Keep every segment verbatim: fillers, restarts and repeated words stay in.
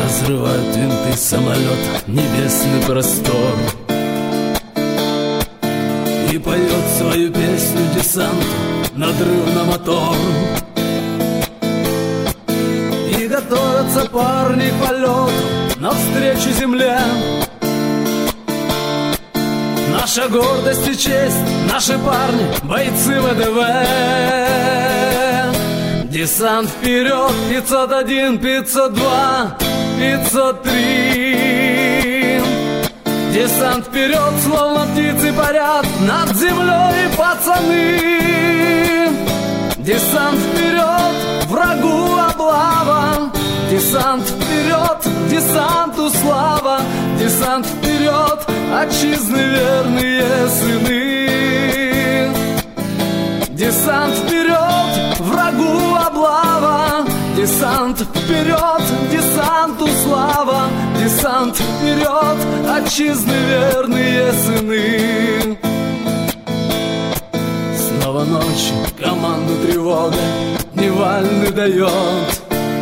Разрывают винты самолета небесный простор. И поет свою песню десант надрыв на мотор. И готовятся парни к полету навстречу земле. Наша гордость и честь, наши парни, бойцы ВДВ. Десант вперед, пятьсот один, пятьсот два, пятьсот три. Десант вперед, словно птицы парят над землей, пацаны. Десант вперед, врагу облава. Десант вперед, десанту слава. Десант вперед, отчизны верные сыны. Десант вперед, врагу облава. Десант вперед, десанту слава. Десант вперед, отчизны верные сыны. Снова ночь, команду тревога Дневальный дает.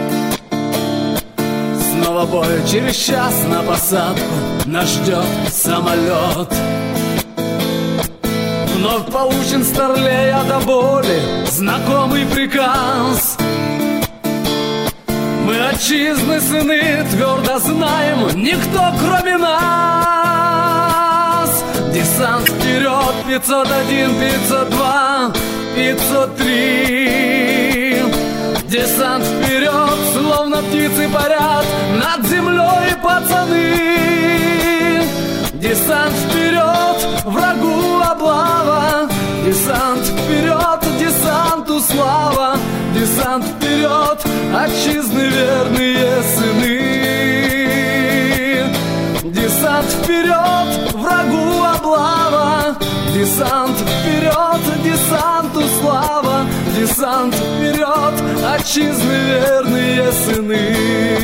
Снова бой, через час на посадку нас ждет самолет. Вновь получен старлея до боли знакомый приказ. Мы отчизны сыны твердо знаем, никто кроме нас. Десант вперед, пятьсот один, пятьсот два, пятьсот три. Десант вперед, словно птицы парят над землей, пацаны. Десант вперед, врагу облава. Десант вперед, десанту слава. Десант вперед, отчизны верные сыны. Десант вперед, врагу облава. Десант вперед, десанту слава. Десант вперед, отчизны верные сыны.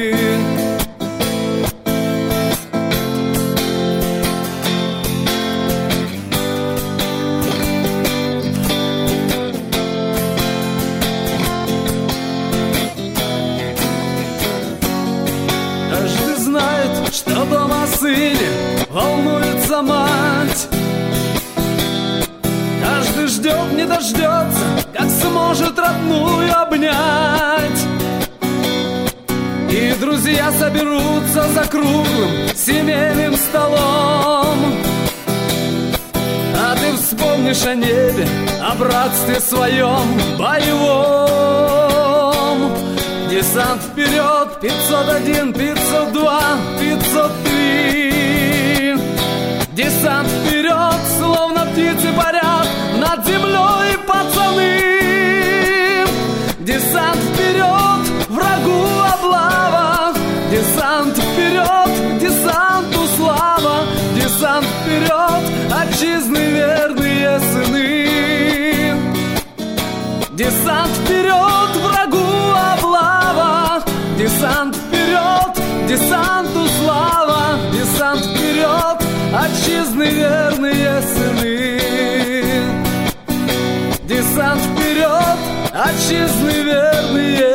Каждый знает, что дома о сыне волнуется мать. Каждый ждет, не дождется, как сможет родную обнять. И друзья соберутся за круглым семейным столом. А ты вспомнишь о небе, о братстве своем боевом. Десант вперед, пятьсот один, пятьсот два, пятьсот три. Десант вперед, словно птицы парят над землей, пацаны. Десант вперед, врагу облава. Десант вперед, десанту слава. Десант вперед, отчизны верные сыны. Десант вперед, врагу облава. Десант вперед, десанту слава. Десант вперед, отчизны верные сыны. Десант вперед, отчизны верные